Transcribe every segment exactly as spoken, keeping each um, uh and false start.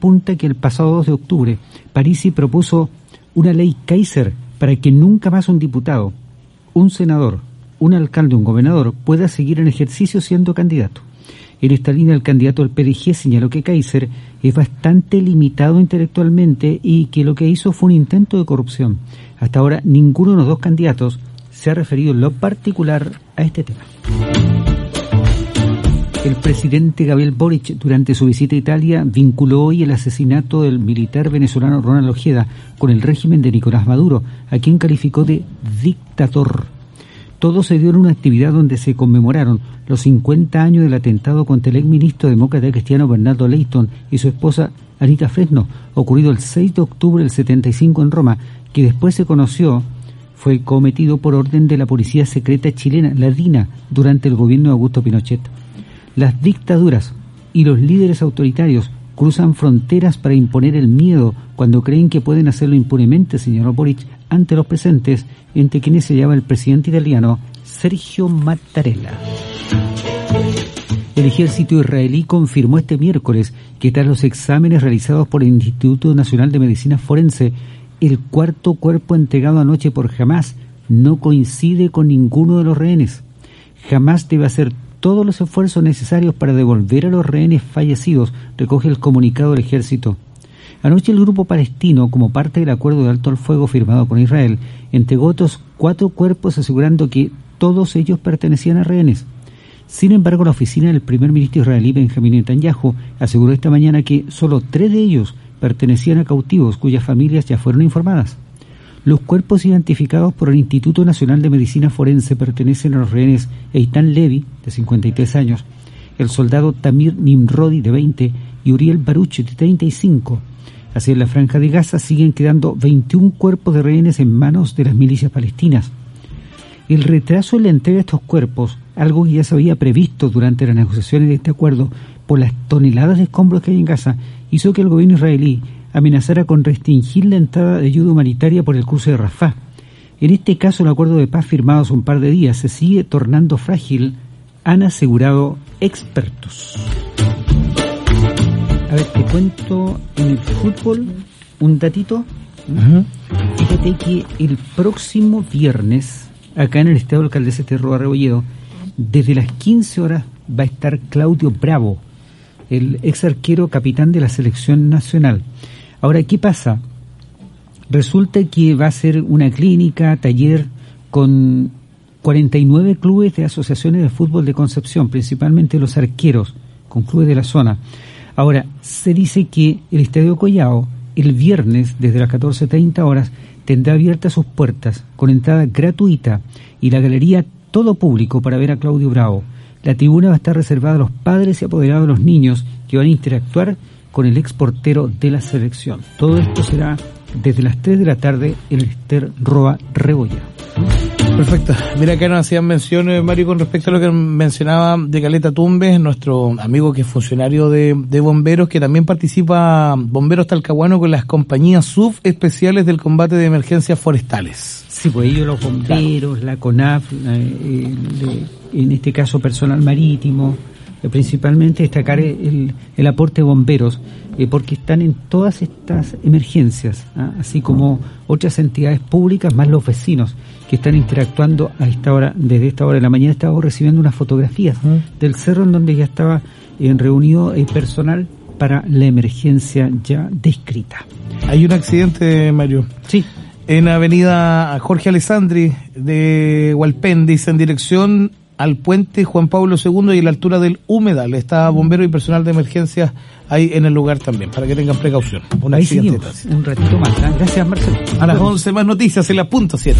apunta que el pasado dos de octubre Parisi propuso una ley Kaiser para que nunca más un diputado, un senador, un alcalde o un gobernador pueda seguir en ejercicio siendo candidato. En esta línea, el candidato del P D G señaló que Kaiser es bastante limitado intelectualmente y que lo que hizo fue un intento de corrupción. Hasta ahora, ninguno de los dos candidatos se ha referido en lo particular a este tema. El presidente Gabriel Boric, durante su visita a Italia, vinculó hoy el asesinato del militar venezolano Ronald Ojeda con el régimen de Nicolás Maduro, a quien calificó de dictador. Todo se dio en una actividad donde se conmemoraron los cincuenta años del atentado contra el exministro demócrata cristiano Bernardo Leighton y su esposa Anita Fresno, ocurrido el seis de octubre del setenta y cinco en Roma, que después se conoció fue cometido por orden de la policía secreta chilena, la DINA, durante el gobierno de Augusto Pinochet. Las dictaduras y los líderes autoritarios cruzan fronteras para imponer el miedo cuando creen que pueden hacerlo impunemente, señaló Boric ante los presentes, entre quienes se llama el presidente italiano Sergio Mattarella. El ejército israelí confirmó este miércoles que tras los exámenes realizados por el Instituto Nacional de Medicina Forense, el cuarto cuerpo entregado anoche por Hamás no coincide con ninguno de los rehenes. Hamás debe hacer todos los esfuerzos necesarios para devolver a los rehenes fallecidos, recoge el comunicado del ejército. Anoche el grupo palestino, como parte del acuerdo de alto al fuego firmado con Israel, entregó otros cuatro cuerpos asegurando que todos ellos pertenecían a rehenes. Sin embargo, la oficina del primer ministro israelí Benjamín Netanyahu aseguró esta mañana que solo tres de ellos pertenecían a cautivos cuyas familias ya fueron informadas. Los cuerpos identificados por el Instituto Nacional de Medicina Forense pertenecen a los rehenes Eitan Levi, de cincuenta y tres años, el soldado Tamir Nimrodi, de veinte, y Uriel Baruch, de treinta y cinco. Así, en la Franja de Gaza siguen quedando veintiún cuerpos de rehenes en manos de las milicias palestinas. El retraso en la entrega de estos cuerpos, algo que ya se había previsto durante las negociaciones de este acuerdo por las toneladas de escombros que hay en Gaza, hizo que el gobierno israelí amenazara con restringir la entrada de ayuda humanitaria por el cruce de Rafah. En este caso, el acuerdo de paz firmado hace un par de días se sigue tornando frágil, han asegurado expertos. A ver, te cuento en el fútbol un datito. Uh-huh. Fíjate que el próximo viernes, acá en el Estadio Alcaldesa Terroa Rebolledo, desde las quince horas va a estar Claudio Bravo, el ex arquero capitán de la selección nacional. Ahora, ¿qué pasa? Resulta que va a ser una clínica, taller con cuarenta y nueve clubes de asociaciones de fútbol de Concepción, principalmente los arqueros, con clubes de la zona. Ahora, se dice que el Estadio Collao, el viernes, desde las catorce treinta horas, tendrá abiertas sus puertas con entrada gratuita y la galería todo público para ver a Claudio Bravo. La tribuna va a estar reservada a los padres y apoderados de los niños que van a interactuar con el ex portero de la selección. Todo esto será desde las tres de la tarde en el Ester Roa Rebolledo. Perfecto. Mira, acá nos hacían menciones, Mario, con respecto a lo que mencionaba de Caleta Tumbes, nuestro amigo que es funcionario de, de bomberos, que también participa, Bomberos Talcahuano, con las compañías subespeciales del combate de emergencias forestales. Sí, pues ellos, los bomberos, claro, la CONAF, eh, de, en este caso personal marítimo, eh, principalmente destacar el, el aporte de bomberos, eh, porque están en todas estas emergencias, ¿ah? Así como otras entidades públicas, más los vecinos que están interactuando a esta hora. Desde esta hora de la mañana estaba recibiendo unas fotografías ¿Mm? del cerro en donde ya estaba eh, reunido el personal para la emergencia ya descrita. Hay un accidente, Mario. Sí. En avenida Jorge Alessandri de Hualpén, dice, en dirección al puente Juan Pablo segundo y a la altura del Humedal. Está bombero y personal de emergencias ahí en el lugar también, para que tengan precaución. Un ahí seguimos, un ratito más. Gracias, Marcelo. A las once más noticias en la punto siete.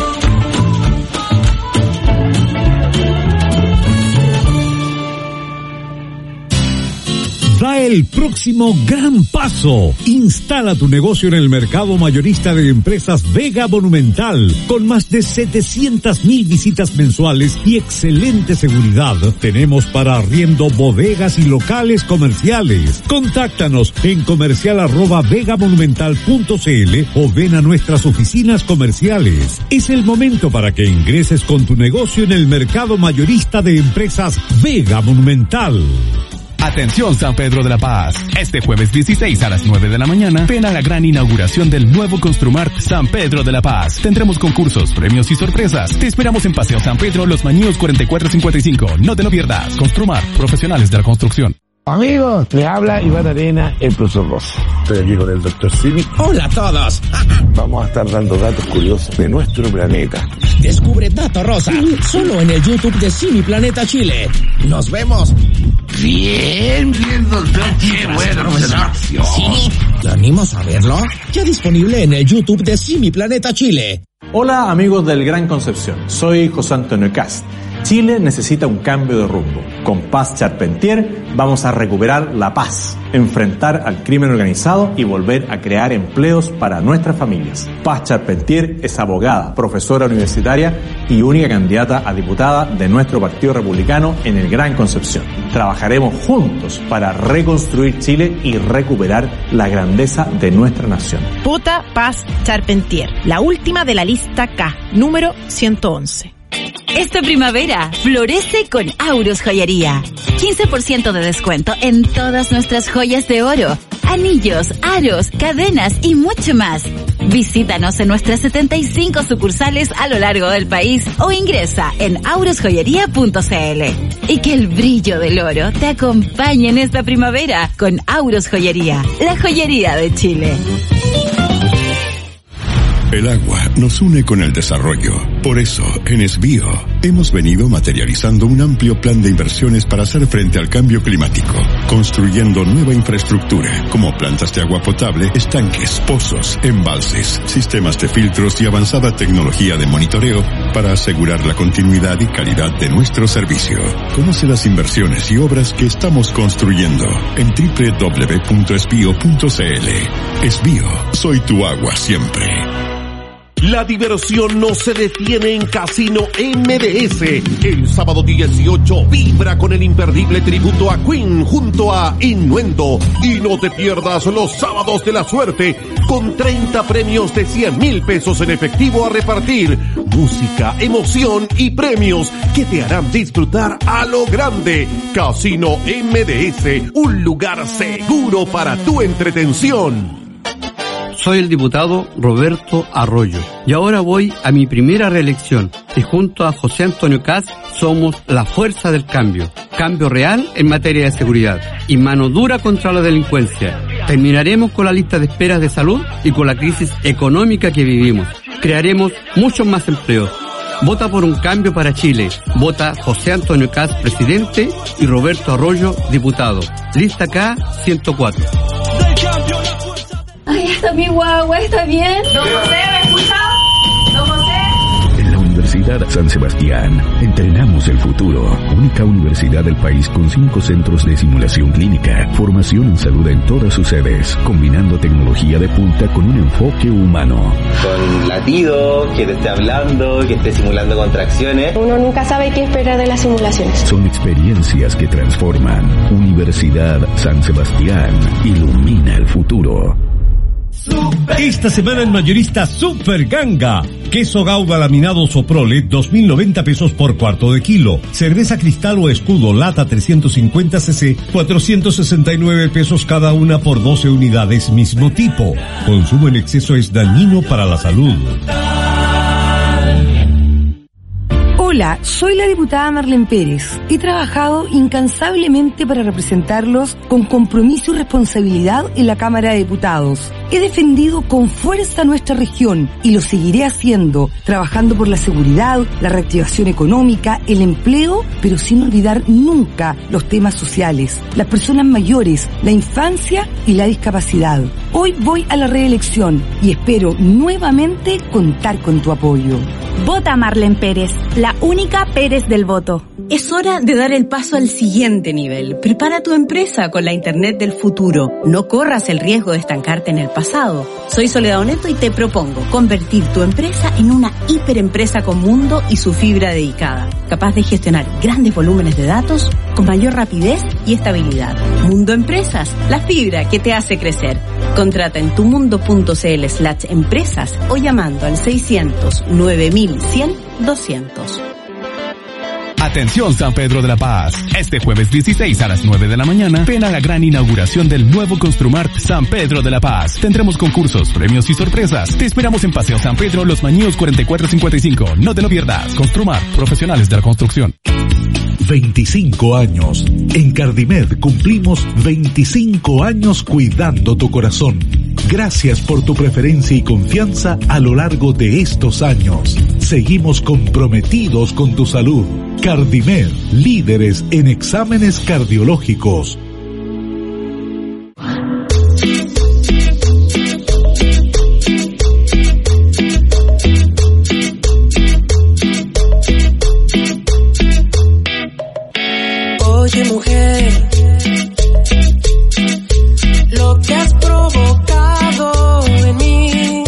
Da el próximo gran paso. Instala tu negocio en el mercado mayorista de empresas Vega Monumental, con más de setecientas mil visitas mensuales y excelente seguridad. Tenemos para arriendo bodegas y locales comerciales. Contáctanos en comercial arroba vegamonumental punto cl o ven a nuestras oficinas comerciales. Es el momento para que ingreses con tu negocio en el mercado mayorista de empresas Vega Monumental. Atención San Pedro de la Paz. Este jueves dieciséis a las nueve de la mañana, ven a la gran inauguración del nuevo Construmart San Pedro de la Paz. Tendremos concursos, premios y sorpresas. Te esperamos en Paseo San Pedro, Los Mañíos cuarenta y cuatro cincuenta y cinco. No te lo pierdas. Construmart, profesionales de la construcción. Amigos, les habla Iván Arena, el profesor Rosa. Estoy aquí con el doctor Simi. Hola a todos. Vamos a estar dando datos curiosos de nuestro planeta. Descubre Dato Rosa, solo en el YouTube de Simi Planeta Chile. Nos vemos. Bien, bien, doctor. Qué buena observación. ¿Sí? ¿Te animas a verlo? Ya disponible en el YouTube de Simi Planeta Chile. Hola amigos del Gran Concepción, soy José Antonio Cast. Chile necesita un cambio de rumbo. Con Paz Charpentier vamos a recuperar la paz, enfrentar al crimen organizado y volver a crear empleos para nuestras familias. Paz Charpentier es abogada, profesora universitaria y única candidata a diputada de nuestro Partido Republicano en el Gran Concepción. Trabajaremos juntos para reconstruir Chile y recuperar la grandeza de nuestra nación. Vota Paz Charpentier, la última de la lista K, número ciento once. Esta primavera, florece con Auros Joyería. quince por ciento de descuento en todas nuestras joyas de oro, anillos, aros, cadenas y mucho más. Visítanos en nuestras setenta y cinco sucursales a lo largo del país o ingresa en auros joyería punto c l. Y que el brillo del oro te acompañe en esta primavera con Auros Joyería, la joyería de Chile. El agua nos une con el desarrollo. Por eso, en Esbío, hemos venido materializando un amplio plan de inversiones para hacer frente al cambio climático, construyendo nueva infraestructura, como plantas de agua potable, estanques, pozos, embalses, sistemas de filtros y avanzada tecnología de monitoreo para asegurar la continuidad y calidad de nuestro servicio. Conoce las inversiones y obras que estamos construyendo en doble u doble u doble u punto esbío punto c l. Esbío, soy tu agua siempre. La diversión no se detiene en Casino M D S. El sábado dieciocho vibra con el imperdible tributo a Queen junto a Innuendo. Y no te pierdas los sábados de la suerte con treinta premios de cien mil pesos en efectivo a repartir. Música, emoción y premios que te harán disfrutar a lo grande. Casino M D S, un lugar seguro para tu entretención. Soy el diputado Roberto Arroyo y ahora voy a mi primera reelección y junto a José Antonio Cast somos la fuerza del cambio. Cambio real en materia de seguridad y mano dura contra la delincuencia. Terminaremos con la lista de esperas de salud y con la crisis económica que vivimos. Crearemos muchos más empleos. Vota por un cambio para Chile. Vota José Antonio Cast, presidente, y Roberto Arroyo, diputado. Lista K ciento cuatro. Ay, está mi guagua, ¿está bien? Don José, ¿me escucha? Don José. En la Universidad San Sebastián, entrenamos el futuro. Única universidad del país con cinco centros de simulación clínica. Formación en salud en todas sus sedes, combinando tecnología de punta con un enfoque humano. Con latido, que te esté hablando, que esté simulando contracciones. Uno nunca sabe qué esperar de las simulaciones. Son experiencias que transforman. Universidad San Sebastián ilumina el futuro. Esta semana el mayorista Super Ganga. Queso Gouda laminado Soprole, dos mil noventa pesos por cuarto de kilo. Cerveza Cristal o Escudo lata trescientos cincuenta centilitros, cuatrocientos sesenta y nueve pesos cada una por doce unidades mismo tipo. Consumo en exceso es dañino para la salud. Hola, soy la diputada Marlene Pérez. He trabajado incansablemente para representarlos con compromiso y responsabilidad en la Cámara de Diputados. He defendido con fuerza nuestra región y lo seguiré haciendo, trabajando por la seguridad, la reactivación económica, el empleo, pero sin olvidar nunca los temas sociales, las personas mayores, la infancia y la discapacidad. Hoy voy a la reelección y espero nuevamente contar con tu apoyo. Vota Marlene Pérez, la única Pérez del voto. Es hora de dar el paso al siguiente nivel. Prepara tu empresa con la Internet del futuro. No corras el riesgo de estancarte en el pasado. Soy Soledad Oneto y te propongo convertir tu empresa en una hiperempresa con mundo y su fibra dedicada, capaz de gestionar grandes volúmenes de datos con mayor rapidez y estabilidad. Mundo Empresas, la fibra que te hace crecer. Contrata en tumundo.cl slash empresas o llamando al seiscientos nueve mil cien doscientos. Atención San Pedro de la Paz. Este jueves dieciséis a las nueve de la mañana, ven a la gran inauguración del nuevo Construmart San Pedro de la Paz. Tendremos concursos, premios y sorpresas. Te esperamos en Paseo San Pedro, Los Mañíos cuarenta y cuatro cincuenta y cinco. No te lo pierdas. Construmart, profesionales de la construcción. veinticinco años. En Cardimed cumplimos veinticinco años cuidando tu corazón. Gracias por tu preferencia y confianza a lo largo de estos años. Seguimos comprometidos con tu salud. Cardimed, líderes en exámenes cardiológicos. Oye, mujer, lo que has provocado en mí,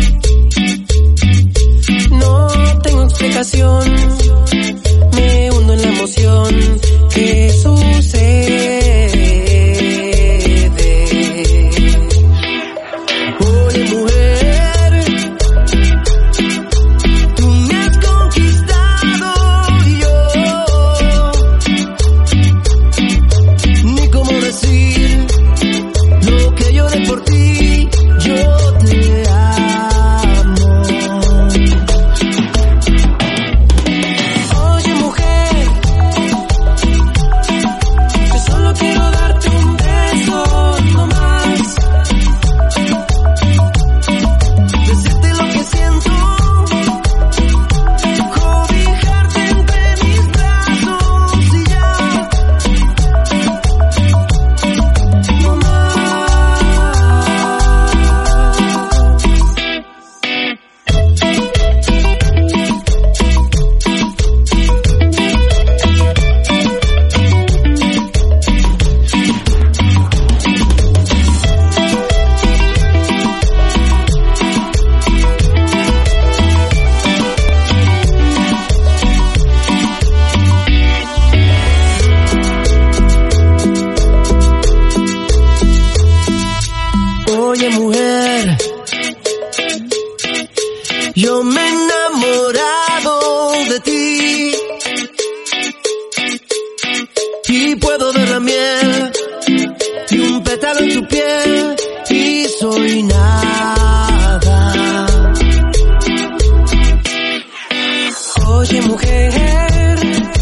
no tengo explicación, me hundo en la emoción que sucede. Oye, mujer, tú me has conquistado y yo ni cómo decir lo que lloré por ti, yo te amo. Oye, mujer, yo solo quiero darte un beso, no más. Decirte lo que siento, cobijarte entre mis brazos y ya. No Oye, mujer, yo me he enamorado de ti y puedo ver la miel y un pétalo en tu piel y soy nada. Oye, mujer,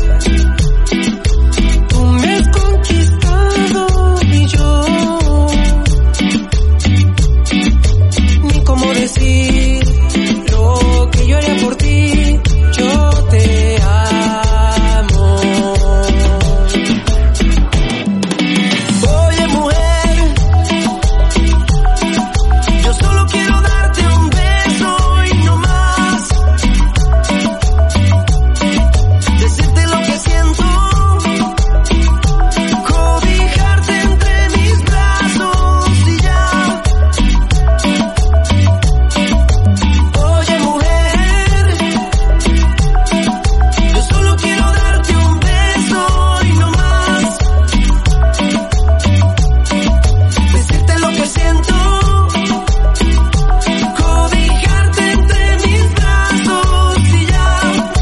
tú me has conquistado y yo ni cómo decir lo que yo haría por ti, yo te amo. Oye, mujer, yo solo quiero darte un beso y no más. Decirte lo que siento, cobijarte entre mis brazos y ya. Oye, mujer, yo solo quiero darte un beso y no más. Decirte lo que siento, cobijarte entre mis brazos y ya.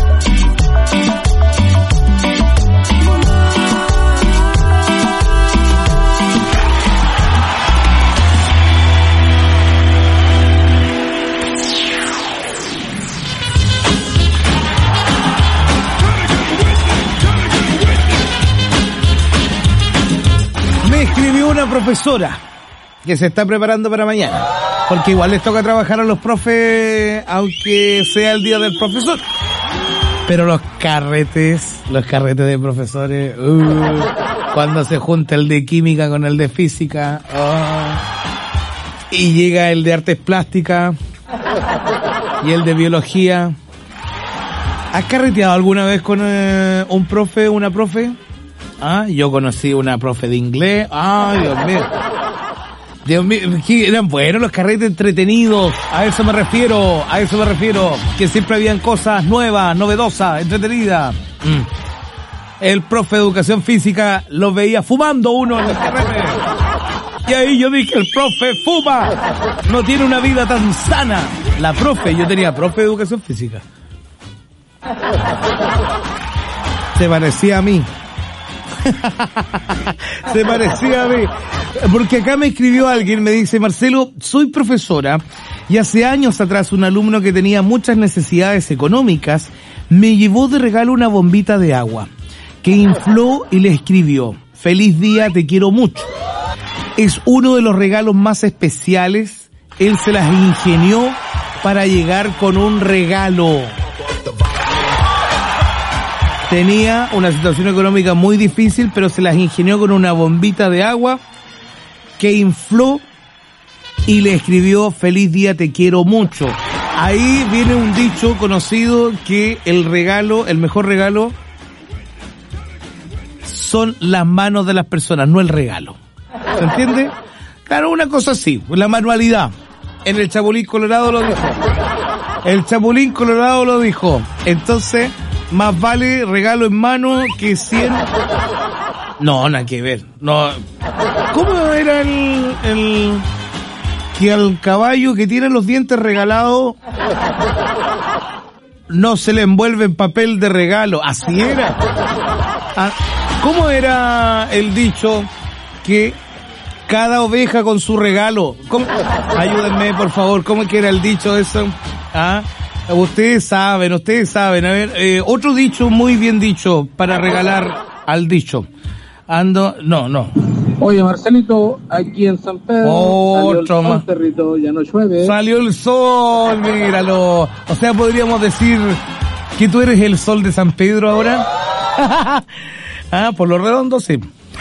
Me escribió una profesora que se está preparando para mañana, porque igual les toca trabajar a los profes, aunque sea el día del profesor. Pero los carretes, los carretes de profesores, uh, cuando se junta el de química con el de física, oh, y llega el de artes plásticas y el de biología. ¿Has carreteado alguna vez con eh, un profe, una profe? Ah, yo conocí una profe de inglés. Ay, Dios mío. Dios mío, que eran buenos los carretes, entretenidos. A eso me refiero, a eso me refiero. Que siempre habían cosas nuevas, novedosas, entretenidas. Mm. El profe de educación física lo veía fumando uno en el carrete. Y ahí yo dije, el profe fuma. No tiene una vida tan sana. La profe, yo tenía profe de educación física. Se parecía a mí. Se parecía a mí. Porque acá me escribió alguien, me dice, Marcelo, soy profesora y hace años atrás un alumno que tenía muchas necesidades económicas me llevó de regalo una bombita de agua que infló y le escribió, feliz día, te quiero mucho. Es uno de los regalos más especiales. Él se las ingenió para llegar con un regalo. Tenía una situación económica muy difícil, pero se las ingenió con una bombita de agua que infló y le escribió, feliz día, te quiero mucho. Ahí viene un dicho conocido que el regalo, el mejor regalo, son las manos de las personas, no el regalo. ¿Se entiende? Claro, una cosa así, la manualidad. En el Chapulín Colorado lo dijo. El Chapulín Colorado lo dijo. Entonces, más vale regalo en mano que cien... No, nada que ver. No. ¿Cómo era el, el... que al caballo que tiene los dientes regalados no se le envuelve en papel de regalo? Así era. Ah, ¿cómo era el dicho que cada oveja con su regalo? ¿Cómo? Ayúdenme, por favor. ¿Cómo es que era el dicho eso? ¿Ah? Ustedes saben, ustedes saben. A ver, eh, otro dicho muy bien dicho para regalar al dicho. Ando, no, no. Oye, Marcelito, aquí en San Pedro, otro más. Perrito, ya no llueve. Salió el sol, míralo. O sea, podríamos decir que tú eres el sol de San Pedro ahora. Ah, por lo redondo, sí.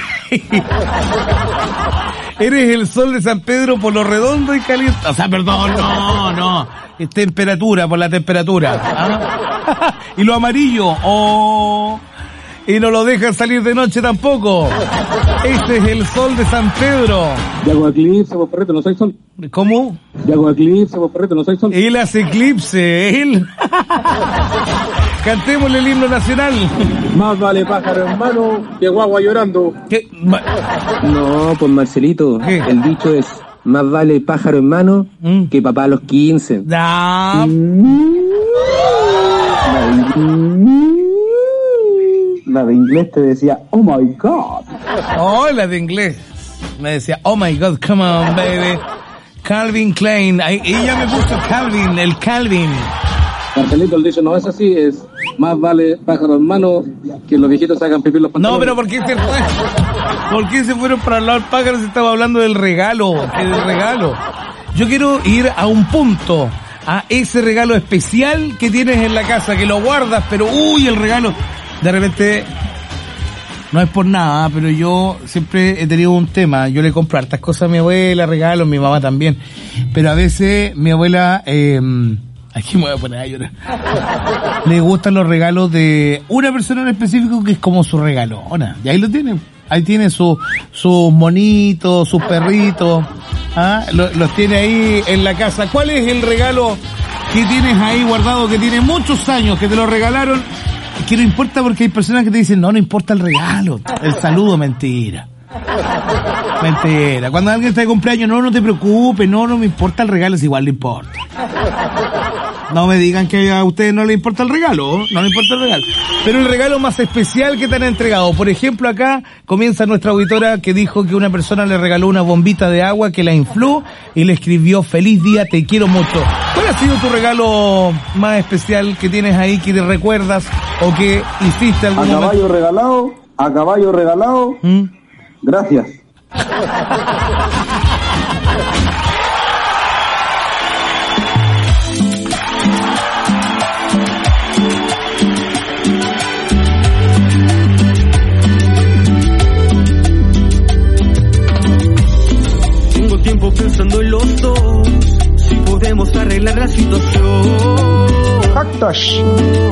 Eres el sol de San Pedro por lo redondo y caliente. O sea, perdón, no, no. Es temperatura, por la temperatura. ¿Ah? Y lo amarillo, oh. Y no lo dejan salir de noche tampoco. Este es el sol de San Pedro. Ya hago eclipse, vos perrito, no soy sol. ¿Cómo? Ya hago eclipse, vos perrito, no soy sol. Él hace eclipse, él. Cantémosle el himno nacional. Más vale pájaro en mano que guagua llorando. ¿Qué? No, pues Marcelito, ¿qué? El dicho es, más vale pájaro en mano ¿Mm? que papá a los quince. Ah. La de inglés te decía, oh my God. Oh, la de inglés me decía, oh my God, come on, baby. Calvin Klein. Ahí, ella me puso Calvin, el Calvin. Marcelito, el dicho no es así, es más vale pájaro en mano que los viejitos hagan pipí los pantalones. No, pero ¿por qué se fue? ¿Por qué se fueron para hablar pájaros si estaba hablando del regalo? Que del regalo. Yo quiero ir a un punto, a ese regalo especial que tienes en la casa, que lo guardas, pero uy, el regalo. De repente, no es por nada, pero yo siempre he tenido un tema. Yo le compro hartas cosas a mi abuela, regalos, mi mamá también. Pero a veces mi abuela, eh, aquí me voy a poner a llorar. Le gustan los regalos de una persona en específico que es como su regalona. Y ahí lo tiene. Ahí tiene su, sus monitos, sus perritos. ¿Ah? Los, los tiene ahí en la casa. ¿Cuál es el regalo que tienes ahí guardado, que tiene muchos años, que te lo regalaron? Que no importa, porque hay personas que te dicen, no, no importa el regalo, el saludo, mentira. Mentira. Cuando alguien está de cumpleaños, no, no te preocupes, no, no me importa el regalo, es igual le importa. No me digan que a ustedes no les importa el regalo, no les importa el regalo. Pero el regalo más especial que te han entregado. Por ejemplo, acá comienza nuestra auditora que dijo que una persona le regaló una bombita de agua que la infló y le escribió, feliz día, te quiero mucho. ¿Cuál ha sido tu regalo más especial que tienes ahí, que te recuerdas o que hiciste algún momento? A caballo regalado, a caballo regalado, ¿Mm? Gracias. Pensando en los dos, si podemos arreglar la situación. Cactus.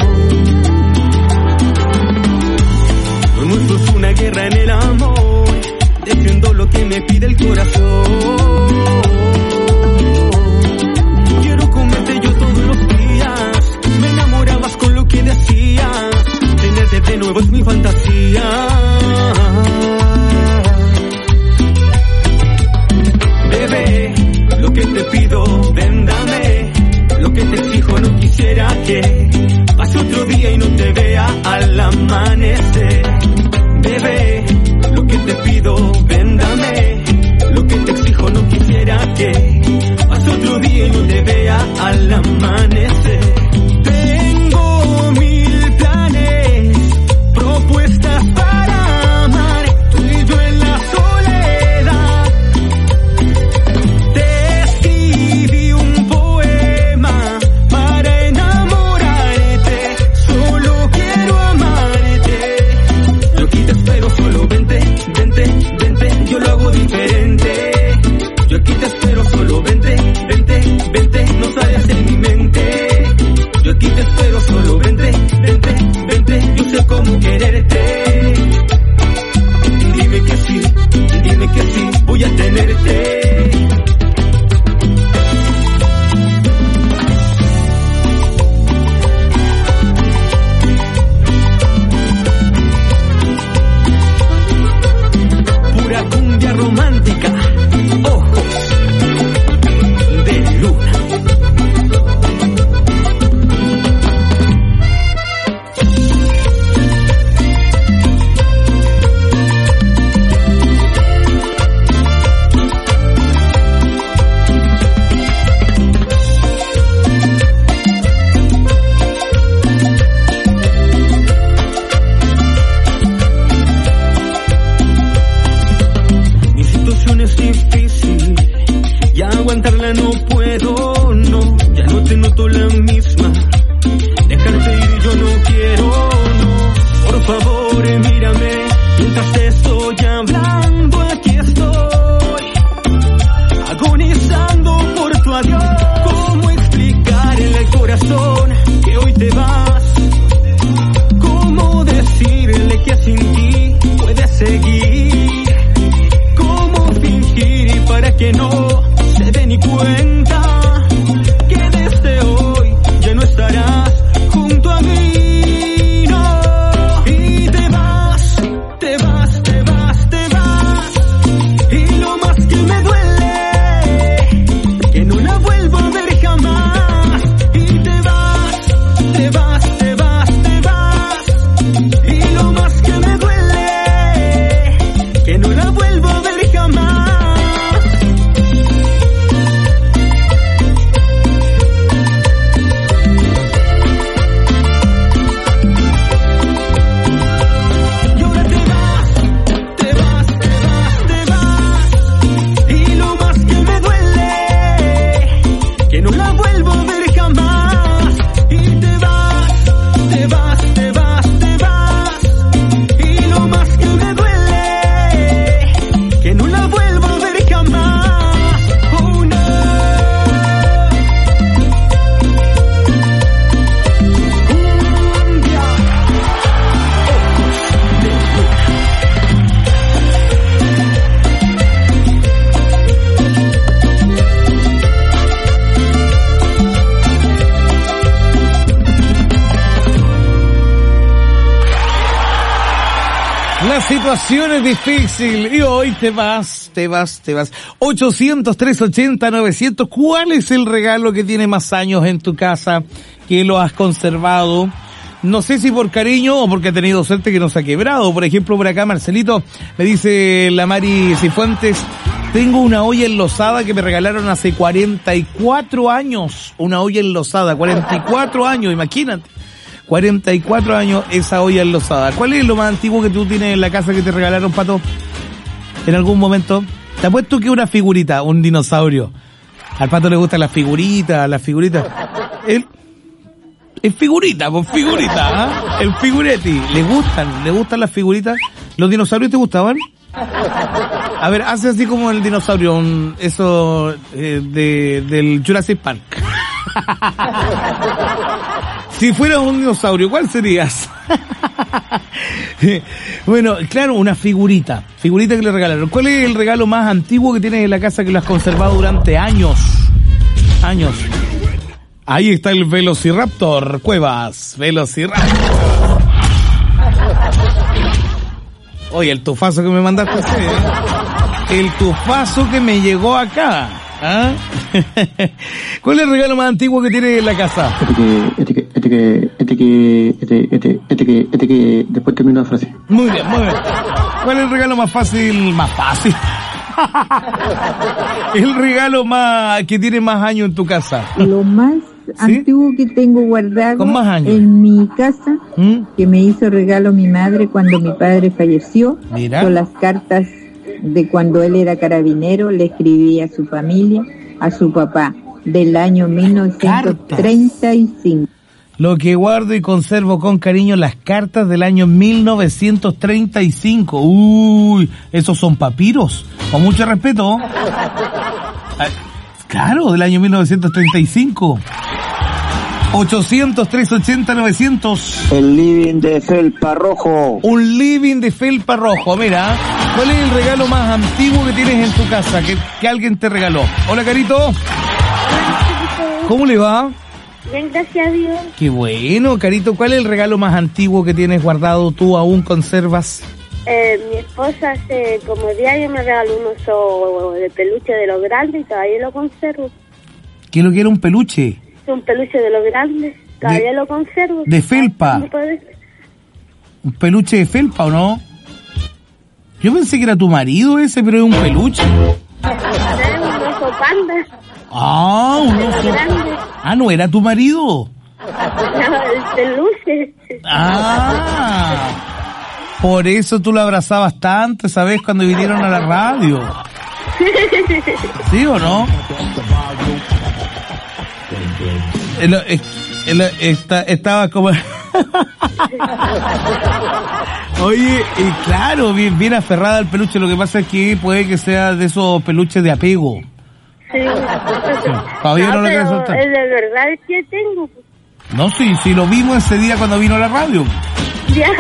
Lo nuestro es una guerra en el amor, defiendo lo que me pide el corazón. Quiero comerte yo todos los días, me enamorabas con lo que decías, tenerte de nuevo es mi fantasía. Bebé, lo que te pido, ven, dame. Lo que te exijo, no quisiera que pase otro día y no te vea al amanecer. al amanecer. Tengo mil planes, propuestas para amar, tú y yo en la soledad. Te escribí un poema para enamorarte, solo quiero amarte. Yo aquí te espero, solo vente, vente, vente, yo lo hago diferente. Yo aquí te espero, solo vente, vente, vente, no sales de mi mente. Yo aquí te espero, solo vente, vente, vente, yo sé cómo quererte. Dime que sí, dime que sí, voy a tenerte. Pura cumbia romántica, ojos de luna. Mi situación es difícil y aguantarla no puedo, no, ya no te noto la misma. Dejarte ir yo no quiero, no, por favor eh, mírame, mientras te estoy hablando aquí estoy, agonizando por tu adiós. ¿Cómo explicarle al corazón que hoy te vas? ¿Cómo decirle que sin ti puedes seguir? ¿Cómo fingir para que no se dé ni cuenta que desde hoy ya no estarás junto a mí? No. Y te vas, te vas, te vas, te vas. Y lo más que me duele, que no la vuelvo a ver jamás. Y te vas, te vas, te vas, te vas. Y lo más que me duele, que no la vuelvo a ver jamás. Y ahora te vas, te vas, te vas, te vas. Y lo más que me duele, que no la vuelvo a ver jamás. Y te vas, te vas, te vas, te vas. Y lo más que me duele, que no la vuelvo a ver jamás. Oh no. Cumbia, ojos de luna. La situación es difícil y hoy te vas, te vas, te vas. ochocientos, trescientos ochenta, novecientos. ¿Cuál es el regalo que tiene más años en tu casa que lo has conservado? No sé si por cariño o porque ha tenido suerte que no se ha quebrado. Por ejemplo, por acá Marcelito me dice la Mari Cifuentes, tengo una olla enlosada que me regalaron hace cuarenta y cuatro años. Una olla enlosada, cuarenta y cuatro años, imagínate. cuarenta y cuatro años esa olla enlosada. ¿Cuál es lo más antiguo que tú tienes en la casa que te regalaron, Pato? En algún momento. Te apuesto que una figurita, un dinosaurio. Al Pato le gustan las figuritas, las figuritas. Él, es figurita, pues figurita, ¿ah? El figuretti. ¿Le gustan? ¿Le gustan las figuritas? ¿Los dinosaurios te gustaban? A ver, hace así como el dinosaurio, un, eso eh, de del Jurassic Park. Si fueras un dinosaurio, ¿cuál serías? Bueno, claro, una figurita. Figurita que le regalaron. ¿Cuál es el regalo más antiguo que tienes en la casa que lo has conservado durante años? Años. Ahí está el Velociraptor, Cuevas. Velociraptor. Oye, el tufazo que me mandaste, ¿eh? El tufazo que me llegó acá. ¿Ah? ¿Cuál es el regalo más antiguo que tiene en la casa? Este que, este que, este que, este que, este, este que, este que, después termino la frase. Muy bien, muy bien. ¿Cuál es el regalo más fácil, más fácil? El regalo más que tiene más años en tu casa. Lo más ¿Sí? antiguo que tengo guardado Con más años. en mi casa, ¿Mm? que me hizo regalo mi madre cuando mi padre falleció. Mira. Son las cartas de cuando él era carabinero, le escribía a su familia, a su papá, del año mil novecientos treinta y cinco. Lo que guardo y conservo con cariño, las cartas del año mil novecientos treinta y cinco. Uy, esos son papiros. Con mucho respeto. Claro, del año mil novecientos treinta y cinco. ochocientos, trescientos ochenta, novecientos. El living de felpa rojo. Un living de felpa rojo. Mira, ¿cuál es el regalo más antiguo que tienes en tu casa? Que, que alguien te regaló. Hola, Carito. ¿Cómo le va? Bien, gracias a Dios. Qué bueno, Carito. ¿Cuál es el regalo más antiguo que tienes guardado, tú aún conservas? Eh, mi esposa hace como diez años me regaló un oso de peluche de los grandes y todavía lo conservo. ¿Qué lo que era un peluche? Un peluche de los grandes, todavía de, lo conservo. ¿De felpa? ¿Un peluche de felpa o no? Yo pensé que era tu marido ese, pero es un peluche. Es un oso panda. Ah, un oso. Ah, ¿no era tu marido? No, el peluche. Ah, por eso tú lo abrazabas tanto esa vez cuando vinieron a la radio. ¿Sí o no? El, el, el, esta, estaba como... Oye, y claro, bien, bien aferrada al peluche. Lo que pasa es que puede que sea de esos peluches de apego. Sí. Sí. Todavía no, no lo quieres soltar. Es de verdad el que tengo. No, sí, sí, lo vimos ese día cuando vino a la radio. Ya.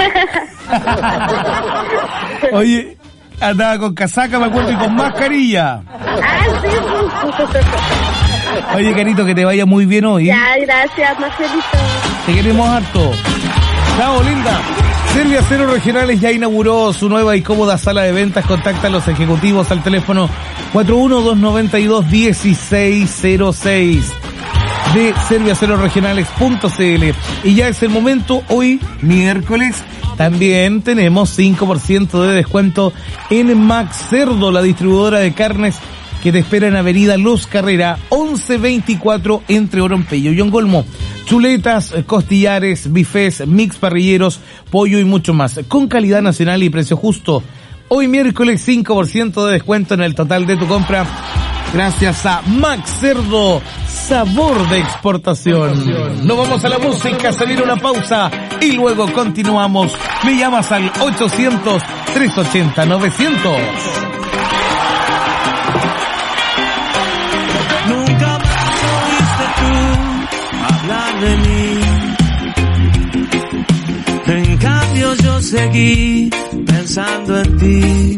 Oye, andaba con casaca, me acuerdo, y con mascarilla. Ah, sí. Oye, Carito, que te vaya muy bien hoy. Ya, gracias, Marcelito. Te queremos harto. Chao, linda. Servia Acero Regionales ya inauguró su nueva y cómoda sala de ventas. Contacta a los ejecutivos al teléfono cuatro uno dos nueve dos, uno seis cero seis de servia acero regionales punto c l. Y ya es el momento, hoy, miércoles, también tenemos cinco por ciento de descuento en Max Cerdo, la distribuidora de carnes que te espera en Avenida Los Carrera, once veinticuatro, entre Oropello y Ongolmo. Chuletas, costillares, bifes, mix parrilleros, pollo y mucho más, con calidad nacional y precio justo. Hoy miércoles cinco por ciento de descuento en el total de tu compra, gracias a Max Cerdo, sabor de exportación. Nos vamos a la música, se viene una pausa y luego continuamos. Me llamas al ochocientos, trescientos ochenta, novecientos. Nunca más oíste tú hablar de mí. En cambio yo seguí pensando en ti.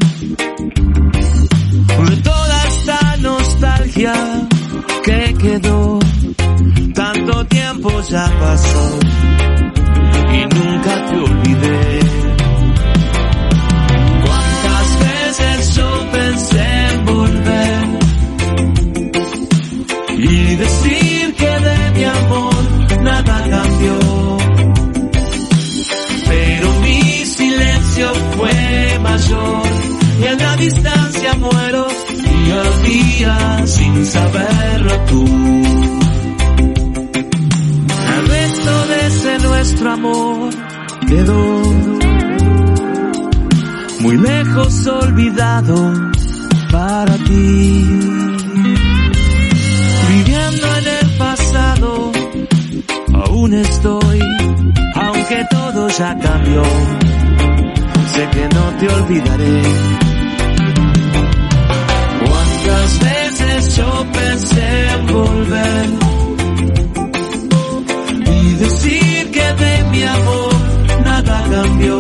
De toda esta nostalgia que quedó, tanto tiempo ya pasó y nunca te olvidé. Cuántas veces yo pensé en volver y decir que de mi amor nada cambió, pero mi silencio fue mayor y en la distancia muero día a día sin saberlo tú. El resto de ese nuestro amor quedó muy lejos, olvidado para ti. Viviendo en el pasado, aún estoy, aunque todo ya cambió, sé que no te olvidaré. Cuántas veces yo pensé en volver y decir que de mi amor nada cambió,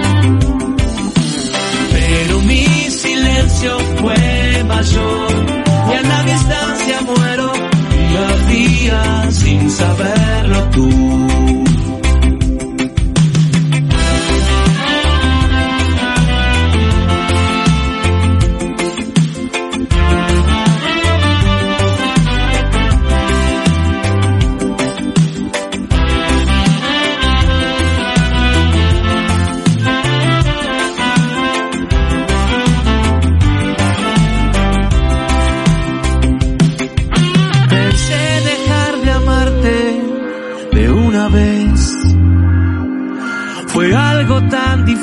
pero mi silencio fue mayor y en la distancia muero día a día sin saberlo tú.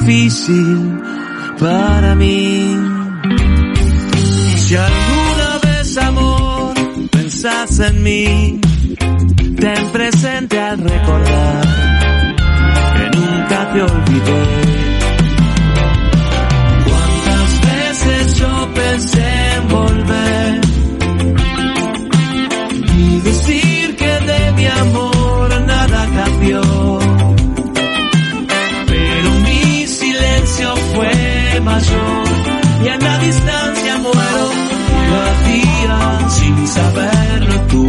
difícil para mí. Si alguna vez, amor, pensás en mí, ten presente al recordar que nunca te olvidé. Cuántas veces yo pensé en volver y decir que de mi amor nada cambió, pero mi silencio fue mayor y en la distancia muero cada día sin saberlo tú.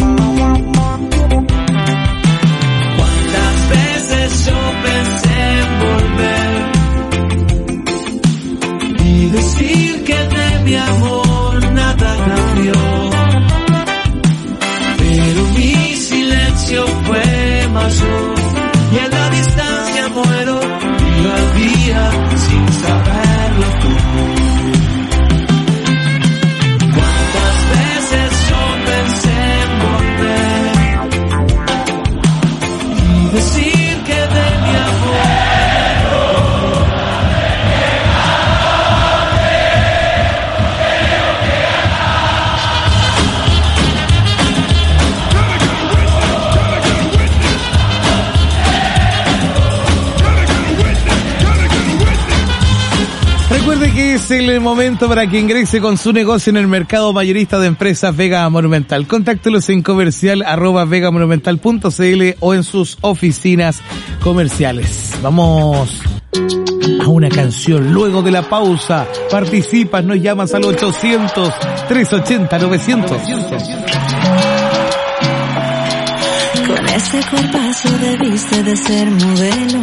Cuántas veces yo pensé en volver y decir que de mi amor nada cambió, pero mi silencio fue mayor y en la distancia muero cada día sin saberlo tú. Cuántas veces yo pensé en volver y decir que de mi amor. Recuerde que es el momento para que ingrese con su negocio en el mercado mayorista de empresas Vega Monumental. Contáctelos en comercial arroba vegamonumental punto cl o en sus oficinas comerciales. Vamos a una canción. Luego de la pausa, participas, nos llamas al ochocientos, trescientos ochenta, novecientos. Con ese cuerpazo debiste de ser modelo,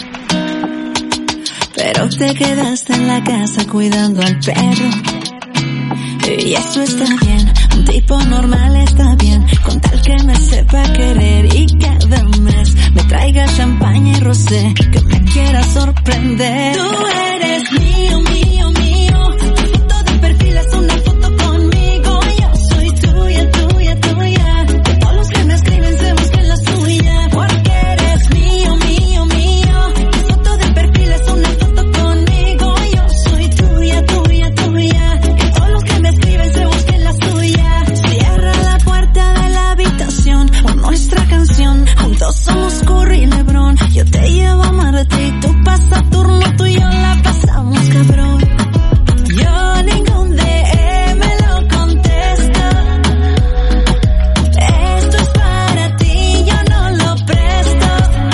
pero te quedaste en la casa cuidando al perro. Y eso está bien, un tipo normal está bien, con tal que me sepa querer y cada mes me traiga champaña y rosé, que me quiera sorprender. Tú eres mío, mío, mío, tu foto de perfil es una foto conmigo. Yo soy tuya, tuya, tuya, que todos los que me escriben se busquen la suya. Porque eres mío, mío, mío, tu foto de perfil es una foto conmigo. Yo soy tuya, tuya, tuya, que todos los que me escriben se busquen la suya. Cierra la puerta de la habitación con nuestra canción, juntos somos Curry y LeBron. Yo te llevo a Marte y tú pasas turno, tú y yo la pasamos cabrón. Yo ningún D M lo contesto, esto es para ti, yo no lo presto.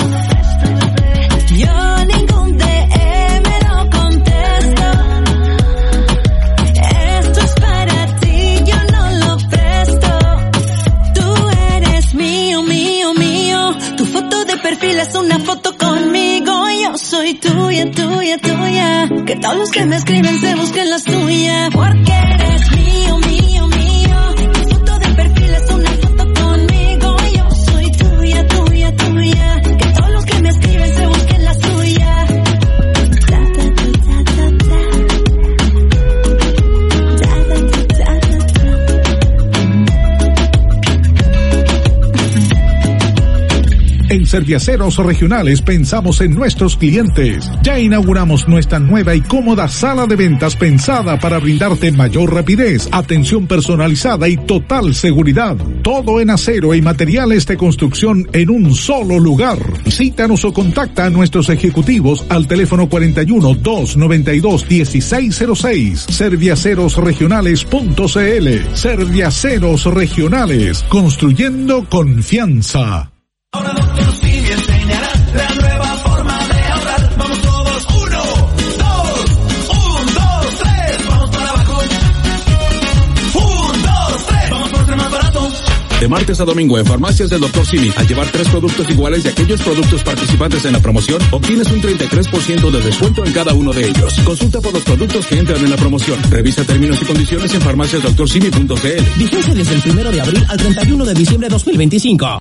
Yo ningún D M lo contesto, esto es para ti, yo no lo presto. Tú eres mío, mío, mío, tu foto de perfil es una foto conmigo. Yo soy tuya, tuya, tuya, que todos los que me escriben se busquen la suya. Porque eres mío, mío, mío, tu foto de perfil es una foto conmigo. Yo soy tuya, tuya, tuya, que todos los que me escriben se busquen la suya. Ta, ta, ta, ta, ta, ta. Ta, ta, ta, ta, ta, ta. En Serviaceros Regionales pensamos en nuestros clientes. Ya inauguramos nuestra nueva y cómoda sala de ventas pensada para brindarte mayor rapidez, atención personalizada y total seguridad. Todo en acero y materiales de construcción en un solo lugar. Visítanos o contacta a nuestros ejecutivos al teléfono cuarenta y uno, doscientos noventa y dos, dieciséis cero seis. serviaceros regionales punto cl. Serviaceros Regionales, construyendo confianza. Ahora Doctor Simi enseñará la nueva forma de ahorrar. Vamos todos, uno, dos, un, dos, tres, vamos para abajo. Un, dos, tres, vamos por ser más barato. De martes a domingo en Farmacias del Doctor Simi, al llevar tres productos iguales de aquellos productos participantes en la promoción, obtienes un treinta y tres por ciento de descuento en cada uno de ellos. Consulta por los productos que entran en la promoción. Revisa términos y condiciones en farmacias doctor simi punto cl. Vigencia desde el primero de abril al treinta y uno de diciembre de dos mil veinticinco.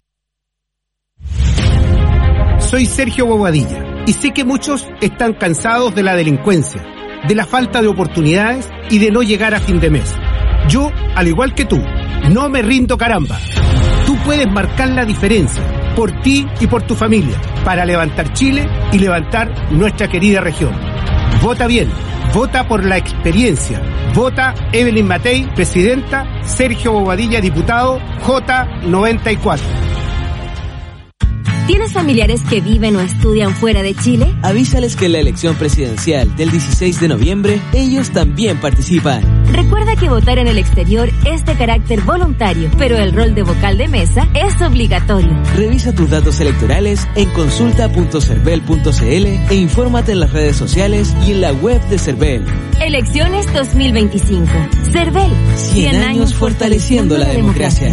Soy Sergio Bobadilla y sé que muchos están cansados de la delincuencia, de la falta de oportunidades y de no llegar a fin de mes. Yo, al igual que tú, no me rindo, caramba. Tú puedes marcar la diferencia por ti y por tu familia para levantar Chile y levantar nuestra querida región. Vota bien, vota por la experiencia. Vota Evelyn Matei, presidenta, Sergio Bobadilla, diputado, J noventa y cuatro. ¿Tienes familiares que viven o estudian fuera de Chile? Avísales que en la elección presidencial del dieciséis de noviembre, ellos también participan. Recuerda que votar en el exterior es de carácter voluntario, pero el rol de vocal de mesa es obligatorio. Revisa tus datos electorales en consulta punto cervel punto cl e infórmate en las redes sociales y en la web de Cervel. Elecciones dos mil veinticinco. Cervel. cien años fortaleciendo la democracia.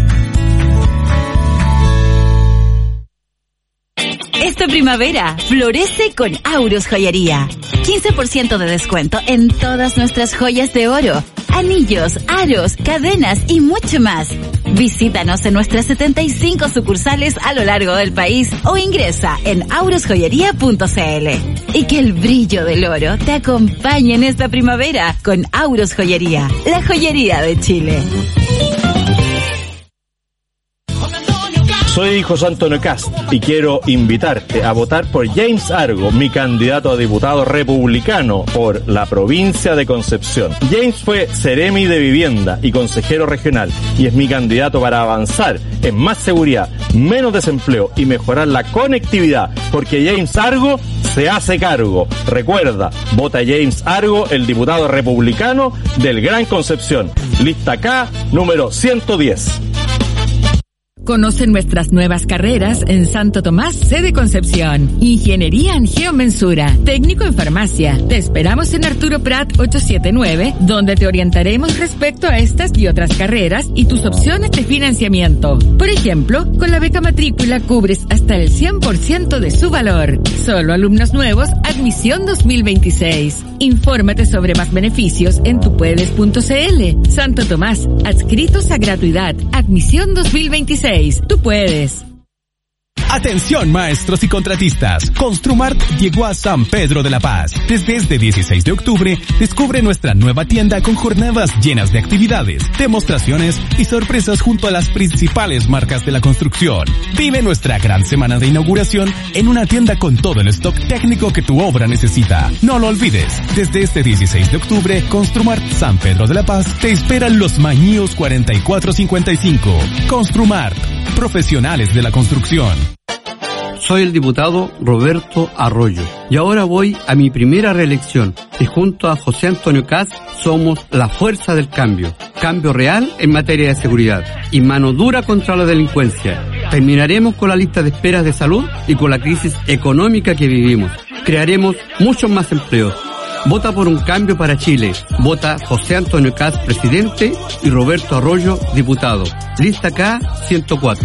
Esta primavera, florece con Auros Joyería. quince por ciento de descuento en todas nuestras joyas de oro, anillos, aros, cadenas y mucho más. Visítanos en nuestras setenta y cinco sucursales a lo largo del país o ingresa en auros joyería punto cl. Y que el brillo del oro te acompañe en esta primavera con Auros Joyería, la joyería de Chile. Soy José Antonio Cast y quiero invitarte a votar por James Argo, mi candidato a diputado republicano por la provincia de Concepción. James fue seremi de vivienda y consejero regional y es mi candidato para avanzar en más seguridad, menos desempleo y mejorar la conectividad, porque James Argo se hace cargo. Recuerda, vota James Argo, el diputado republicano del Gran Concepción. Lista K, número ciento diez. Conocen nuestras nuevas carreras en Santo Tomás, sede Concepción. Ingeniería en Geomensura, técnico en farmacia. Te esperamos en Arturo Prat ochocientos setenta y nueve, donde te orientaremos respecto a estas y otras carreras y tus opciones de financiamiento. Por ejemplo, con la beca matrícula cubres hasta el cien por ciento de su valor. Solo alumnos nuevos, admisión dos mil veintiséis. Infórmate sobre más beneficios en tupuedes punto cl. Santo Tomás, adscritos a gratuidad. Admisión dos mil veintiséis. Tú puedes. Atención maestros y contratistas, Construmart llegó a San Pedro de la Paz. Desde este dieciséis de octubre, descubre nuestra nueva tienda con jornadas llenas de actividades, demostraciones y sorpresas junto a las principales marcas de la construcción. Vive nuestra gran semana de inauguración en una tienda con todo el stock técnico que tu obra necesita. No lo olvides, desde este dieciséis de octubre, Construmart San Pedro de la Paz te esperan los Mañíos cuarenta y cuatro cincuenta y cinco. Construmart, profesionales de la construcción. Soy el diputado Roberto Arroyo y ahora voy a mi primera reelección y junto a José Antonio Cast somos la fuerza del cambio. Cambio real en materia de seguridad y mano dura contra la delincuencia. Terminaremos con la lista de esperas de salud y con la crisis económica que vivimos. Crearemos muchos más empleos. Vota por un cambio para Chile. Vota José Antonio Cast, presidente, y Roberto Arroyo, diputado. Lista K, ciento cuatro.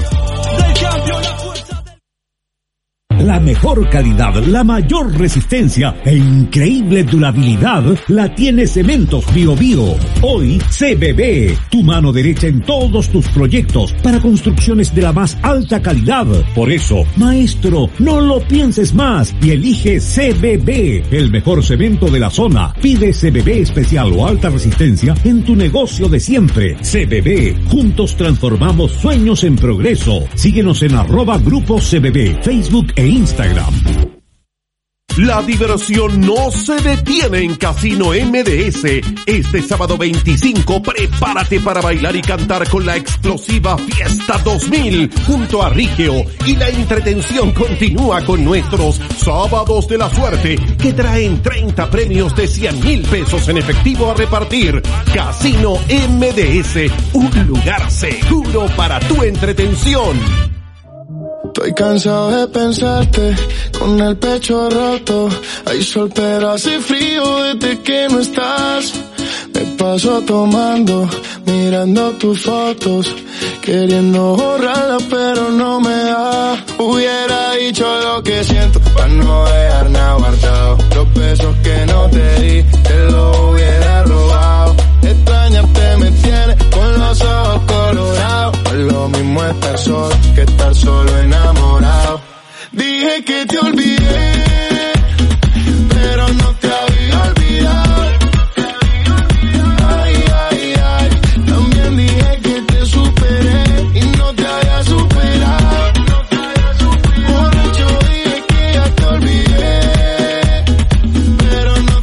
La mejor calidad, la mayor resistencia e increíble durabilidad la tiene Cementos Bio Bio. Hoy C B B, tu mano derecha en todos tus proyectos para construcciones de la más alta calidad. Por eso, maestro, no lo pienses más y elige C B B, el mejor cemento de la zona. Pide C B B especial o alta resistencia en tu negocio de siempre. C B B, juntos transformamos sueños en progreso. Síguenos en arroba grupo C B B, Facebook e Instagram. La diversión no se detiene en Casino M D S. Este sábado veinticinco, prepárate para bailar y cantar con la explosiva Fiesta dos mil junto a Rigeo. Y la entretención continúa con nuestros Sábados de la Suerte, que traen treinta premios de cien mil pesos en efectivo a repartir. Casino M D S, un lugar seguro para tu entretención. Estoy cansado de pensarte con el pecho roto. Hay sol pero hace frío desde que no estás. Me paso tomando, mirando tus fotos, queriendo borrarlas pero no me da. Hubiera dicho lo que siento para no dejar nada guardado. Los besos que no te di, te los hubiera robado. Extrañarte me tiene con los ojos colorados. No es lo mismo estar solo que estar solo enamorado. Dije que te olvidé, pero no te había olvidado. Ay, ay, ay. También dije que te superé y no te había superado. Borracho dije que ya te olvidé, pero no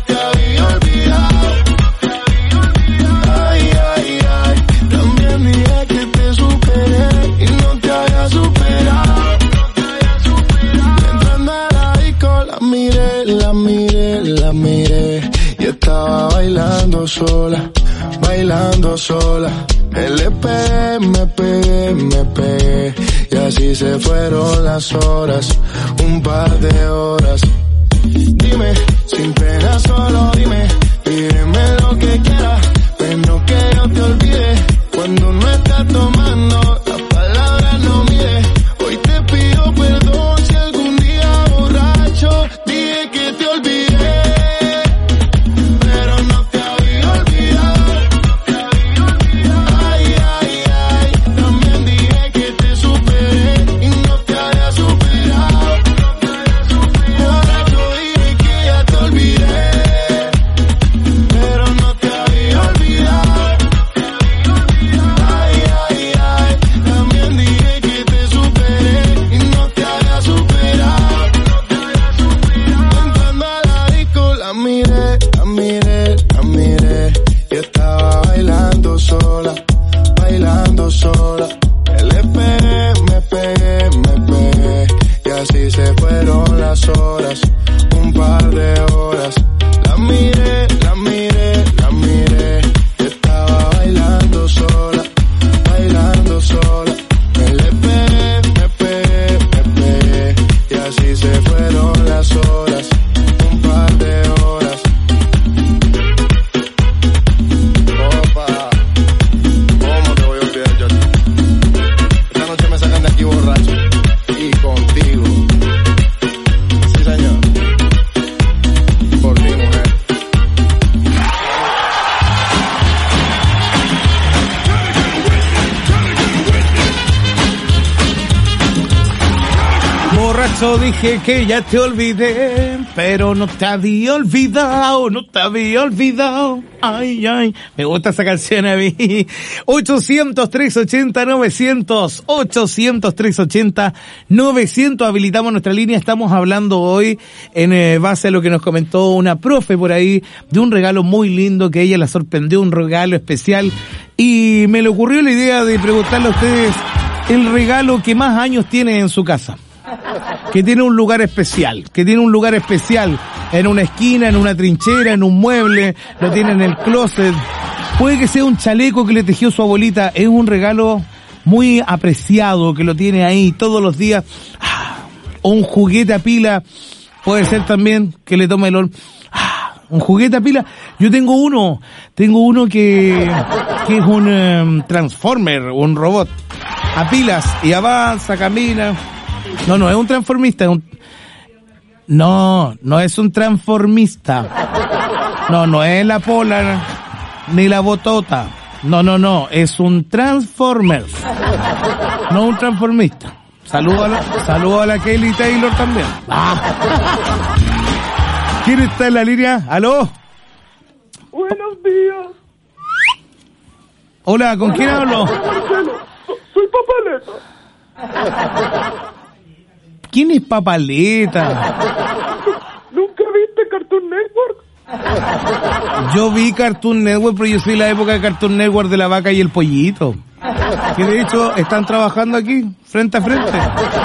bailando sola. Le pegué, me pegué, me pegué, y así se fueron las horas, un par de horas. Dime, sin pena solo dime, pídeme lo que quieras, pero que yo te olvide. Cuando uno está tomando, las palabras no mide. Hoy te pido perdón si algún día borracho dije que te olvidé, pero no te había olvidado. Ay, ay, ay, también dije que te superé y no te había superado. Borracho dije que ya te olvidé, pero no te había olvidado. Ay, ay, ay, también dije que te superé y no te había superado. Entrando a la disco la miré, la miré, la miré, y estaba bailando sola, bailando sola. Le pegué, me pegué, me pegué, y así se fueron las horas, un par de horas. La miré, la miré, la miré, y estaba bailando sola, bailando sola. Le pegué, me pegué, me pegué, y así se fueron las horas, un par de horas. Opa, ¿cómo te voy a olvidar yo? Esta noche me sacan de aquí borracho, y contigo. Sí, señor. Por ti, mujer. Borracho dije que ya te olvidé, pero no te había olvidado, no te había olvidado. Ay, ay, me gusta esa canción a mí. ochocientos, trescientos ochenta, novecientos, ochocientos, trescientos ochenta, novecientos, habilitamos nuestra línea. Estamos hablando hoy, en eh, base a lo que nos comentó una profe por ahí, de un regalo muy lindo que a ella la sorprendió, un regalo especial, y me le ocurrió la idea de preguntarle a ustedes el regalo que más años tiene en su casa, que tiene un lugar especial, que tiene un lugar especial en una esquina, en una trinchera, en un mueble, lo tiene en el closet. Puede que sea un chaleco que le tejió su abuelita, es un regalo muy apreciado que lo tiene ahí todos los días. O un juguete a pila, puede ser también que le tome el olor. Un juguete a pila. Yo tengo uno, tengo uno que, que es un um, Transformer, un robot a pilas, y avanza, camina. No, no es un transformista, es un... No, no es un transformista. No, no es la Polar, ni la Botota. No, no, no, es un Transformer. No un transformista. Saludo a la, saludo a la Kelly Taylor también. Ah. ¿Quién está en la línea? ¿Aló? Buenos días. Hola, ¿con quién hablo? Marcelo, soy Papaleta. ¿Quién es Papaleta? ¿Nunca viste Cartoon Network? Yo vi Cartoon Network, pero yo soy la época de Cartoon Network de la vaca y el pollito. Que de hecho están trabajando aquí, frente a frente.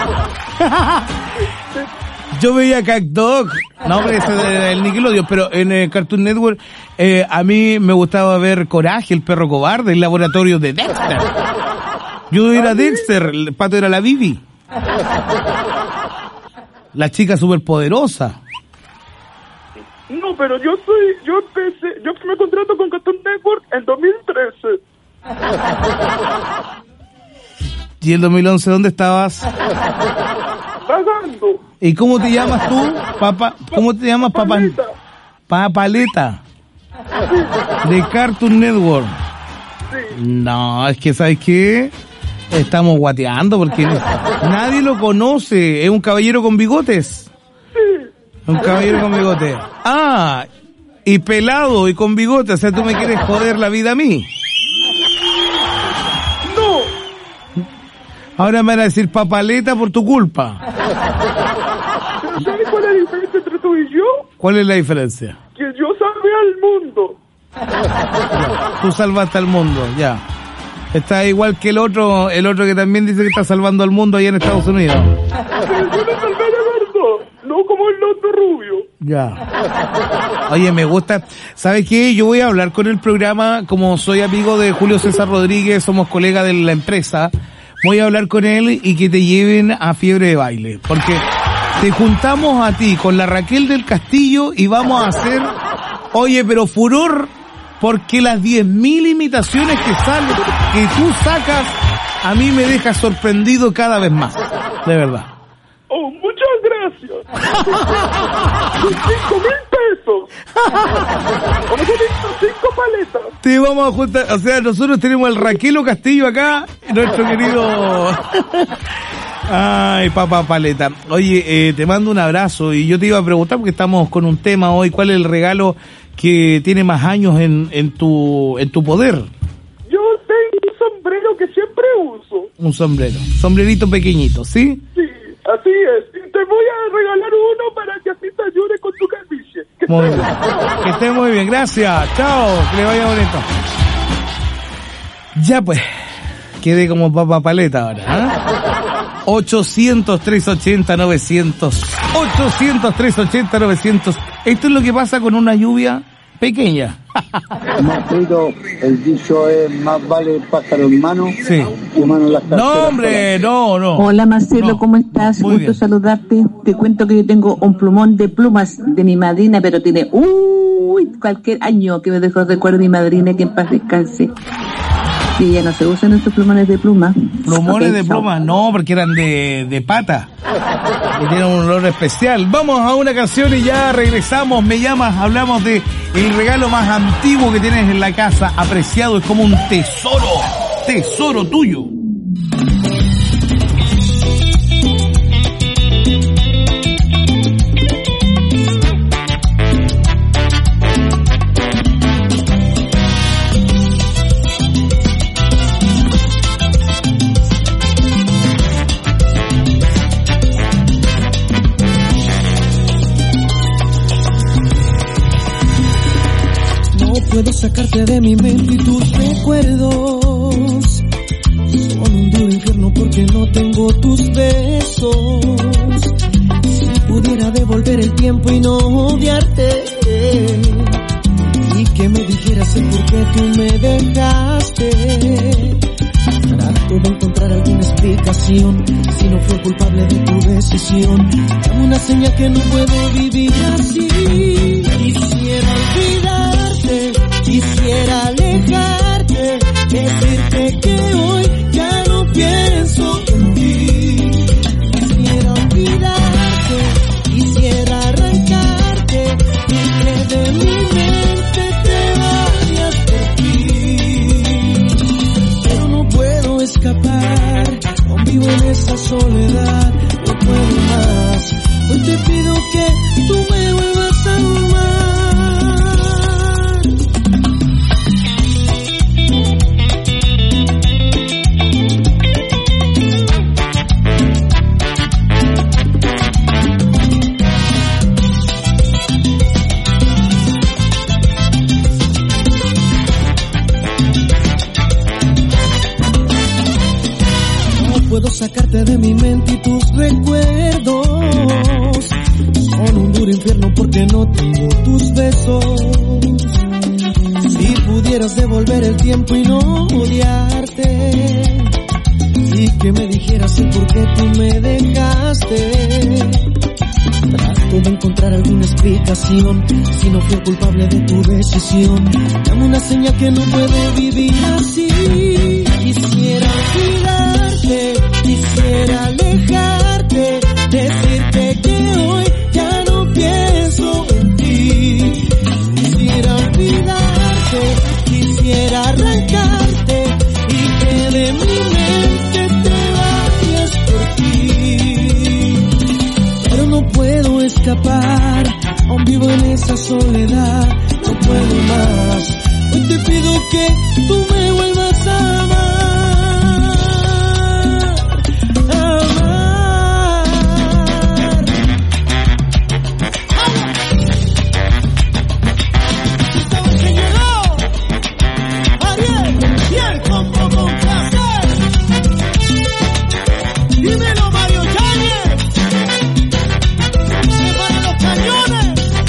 Yo veía CatDog, no, pero ese del Nickelodeon, pero en el Cartoon Network eh, a mí me gustaba ver Coraje, el perro cobarde, el laboratorio de Dexter. Yo era Dexter, el pato era la Bibi. La chica superpoderosa. No, pero yo soy, yo empecé, yo me contrato con Cartoon Network en dos mil trece. ¿Y el dos mil once dónde estabas? Vagando. ¿Y cómo te llamas tú, papá? ¿Cómo te llamas, papá? Papaleta. De Cartoon Network. Sí. No, es que, ¿sabes qué? Estamos guateando porque nadie lo conoce. Es un caballero con bigotes. Sí. Un caballero con bigotes. Ah, y pelado y con bigotes. O sea, tú me quieres joder la vida a mí. No. Ahora me van a decir Papaleta por tu culpa. ¿Sabes cuál es la diferencia entre tú y yo? ¿Cuál es la diferencia? Que yo salvé al mundo. Tú salvaste al mundo, ya. Está igual que el otro, el otro que también dice que está salvando al mundo allá en Estados Unidos. Pero yo no salvé de verdad, no como el otro rubio. Ya. Oye, me gusta. ¿Sabes qué? Yo voy a hablar con el programa, como soy amigo de Julio César Rodríguez, somos colegas de la empresa, voy a hablar con él y que te lleven a Fiebre de Baile, porque te juntamos a ti con la Raquel del Castillo y vamos a hacer, oye, pero furor, porque las diez mil imitaciones que salen, que tú sacas, a mí me deja sorprendido cada vez más, de verdad. Oh, muchas gracias. Con cinco mil pesos. Vamos a listo, cinco paletas. Te vamos a juntar, o sea, nosotros tenemos el Raquelo Castillo acá, nuestro querido... Ay, papá paleta. Oye, eh, te mando un abrazo y yo te iba a preguntar porque estamos con un tema hoy, ¿cuál es el regalo que tiene más años en, en tu, en tu poder? Yo tengo un sombrero que siempre uso. Un sombrero, sombrerito pequeñito, ¿sí? Sí. Así es, y te voy a regalar uno para que así te ayude con tu calvicie. Muy bien, que esté muy bien, gracias, chao, que le vaya bonito. Ya pues, quedé como papa paleta ahora, ¿eh? ochocientos, trescientos ochenta, novecientos, ochocientos, trescientos ochenta, novecientos. Esto es lo que pasa con una lluvia pequeña. Marcelito, el dicho es más vale pájaro en mano sí. que mano en las carteras. No, hombre, no, no. Hola Marcelo, no. ¿cómo estás? Muy Gusto bien. saludarte. Te cuento que yo tengo un plumón de plumas de mi madrina, pero tiene uy, cualquier año que me dejó recuerdo mi madrina, que en paz descanse. Y ya no se usan estos plumones de pluma. Plumones okay, de chao. pluma, no, porque eran de, de pata. Y tienen un olor especial. Vamos a una canción y ya regresamos. Me llamas, hablamos de el regalo más antiguo que tienes en la casa. Apreciado, es como un tesoro. Tesoro tuyo. Puedo sacarte de mi mente y tus recuerdos. Son un duro infierno porque no tengo tus besos. Si pudiera devolver el tiempo y no odiarte, y que me dijeras el por qué tú me dejaste, trato de encontrar alguna explicación. Si no fue culpable de tu decisión, dame una señal que no puedo vivir así. Quisiera olvidarte, quisiera alejarte, decirte que hoy ya no pienso en ti. Quisiera olvidarte, quisiera arrancarte y que de mi mente te vayas por ti. Pero no puedo escapar, aún vivo en esa soledad, no puedo más. Hoy te pido que tú me vuelvas a amar. Sacarte de mi mente y tus recuerdos son un duro infierno porque no tengo tus besos. Si pudieras devolver el tiempo y no odiarte, y que me dijeras el por qué tú me dejaste, trato de encontrar alguna explicación. Si no fui culpable de tu decisión, dame una señal que no puedo vivir así. Quisiera olvidarte, quisiera alejarte, decirte que hoy ya no pienso en ti. Quisiera olvidarte, quisiera arrancarte y que de mi mente te vayas por ti. Pero no puedo escapar, aún vivo en esa soledad, no puedo más. Hoy te pido que tú me vuelvas a amar. Dímelo, Mario Yáñez. Se paran los cañones.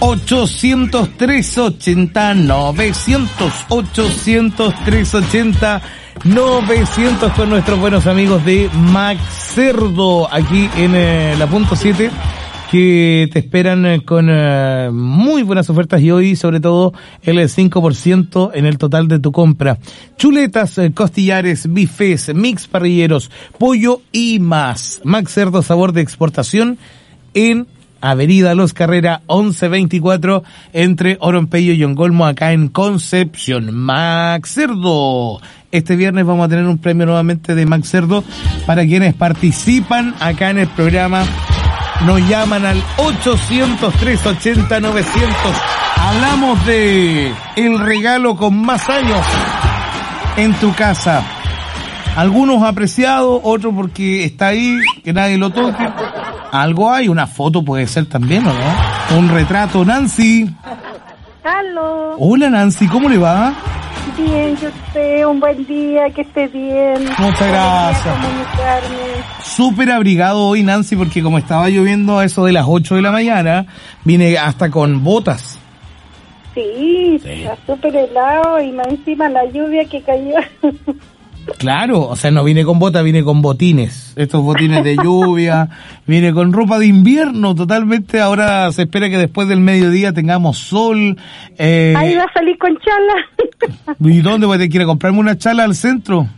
ochocientos tres ochenta novecientos, ochocientos tres ochenta novecientos con nuestros buenos amigos de Max Cerdo aquí en eh, la punto siete, que te esperan eh, con eh, muy buenas ofertas y hoy sobre todo el cinco por ciento en el total de tu compra. Chuletas, eh, costillares, bifes, mix parrilleros, pollo y más. Max Cerdo, sabor de exportación en Avenida Los Carrera once veinticuatro entre Oronpello y Ongolmo acá en Concepción. Max Cerdo. Este viernes vamos a tener un premio nuevamente de Max Cerdo para quienes participan acá en el programa. Nos llaman al ochocientos tres ochenta novecientos. Hablamos de el regalo con más años en tu casa. Algunos apreciados, otros porque está ahí, que nadie lo toque. Algo hay, una foto puede ser también, ¿o no? Un retrato. Nancy. Aló. Hola Nancy, ¿cómo le va? Bien, yo sé, un buen día, que esté bien. Muchas gracias. Súper abrigado hoy, Nancy, porque como estaba lloviendo a eso de las ocho de la mañana, vine hasta con botas. Sí, sí. Está súper helado y más encima la lluvia que cayó. Claro, o sea, no vine con botas, vine con botines. Estos botines de lluvia, vine con ropa de invierno totalmente. Ahora se espera que después del mediodía tengamos sol. Eh... Ahí va a salir con chala. ¿Y dónde voy a tener que comprarme una chala al centro?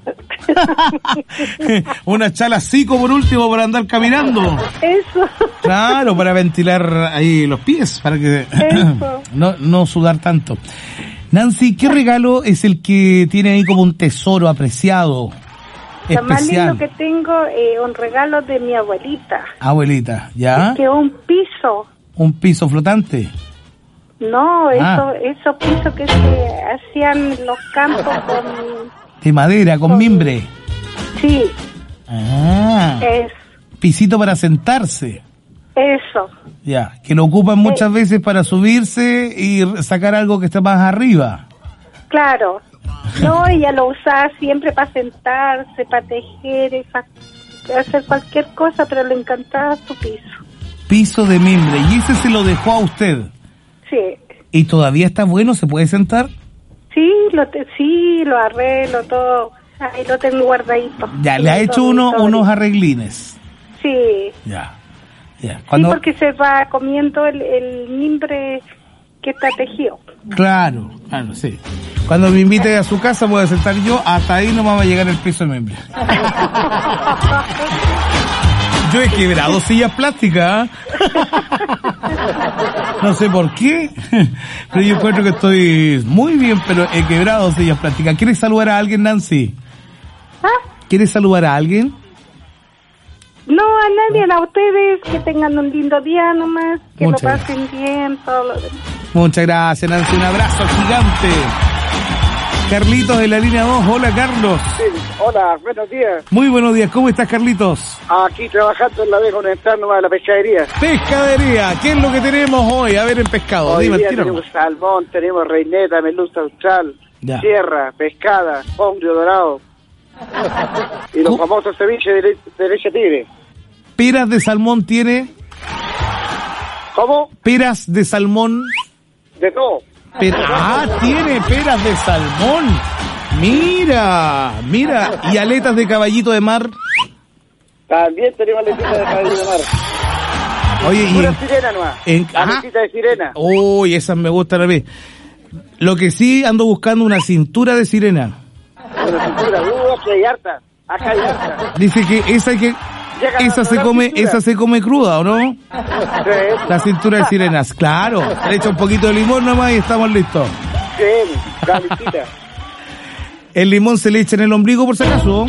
Una chala así como por último para andar caminando. Eso. Claro, para ventilar ahí los pies, para que no, no sudar tanto. Nancy, ¿qué regalo es el que tiene ahí como un tesoro apreciado, especial? Lo más lindo que tengo es eh, un regalo de mi abuelita. Abuelita, ¿ya? Es que un piso. ¿Un piso flotante? No, ah. eso, esos pisos que se hacían en los campos con... De madera, con, con... mimbre. Sí. Ah. Es. Pisito para sentarse. Eso. Ya, que lo ocupan muchas eh, veces para subirse y sacar algo que está más arriba. Claro. No, ella lo usaba siempre para sentarse, para tejer, para hacer cualquier cosa, pero le encantaba su piso. Piso de mimbre, y ese se lo dejó a usted. Sí. ¿Y todavía está bueno? ¿Se puede sentar? Sí, lo te, sí, lo arreglo todo. Ahí lo tengo guardadito. Ya, le ha hecho uno, unos arreglines. Sí. Ya. Yeah. Cuando... Sí, porque se va comiendo el, el mimbre que está tejido. Claro, claro, sí. Cuando me invite a su casa voy a sentar yo, hasta ahí no me va a llegar el piso de mimbre. Yo he quebrado sillas plásticas, ¿eh? No sé por qué, pero yo encuentro que estoy muy bien, pero he quebrado sillas plásticas. ¿Quieres saludar a alguien, Nancy? ¿Ah? ¿Quieres saludar a alguien? No, a nadie, a ustedes, que tengan un lindo día nomás, que Muchas lo pasen gracias. bien, todo lo demás. Muchas gracias, Nancy, un abrazo gigante. Carlitos de la línea dos, hola Carlos. Sí, hola, buenos días. Muy buenos días, ¿cómo estás Carlitos? Aquí trabajando en la Vega Monumental nomás de la pescadería. Pescadería, ¿qué es lo que tenemos hoy? A ver, en pescado, hoy dime día el tiro. Tenemos salmón, tenemos reineta, merluza austral, ya. sierra, pescada, hongrio dorado. Y los famosos ceviches de, de leche tigre. ¿Peras de salmón tiene? ¿Cómo? ¿Peras de salmón? De todo. Pero, ah, tiene peras de salmón. Mira, mira. ¿Y aletas de caballito de mar? También tenemos aletitas de caballito de mar. Oye, y Pura en, sirena nomás. En, aletita de sirena. Uy, esas me gustan a mí. Lo que sí, ando buscando una cintura de sirena. Una cintura, uh, aquí hay harta. Acá hay harta. Dice que esa hay que... Llega esa se come, cintura. esa se come cruda, ¿o no? Sí. La cintura de sirenas, claro. Le echa un poquito de limón nomás y estamos listos. Sí, la listita. El limón se le echa en el ombligo por si acaso.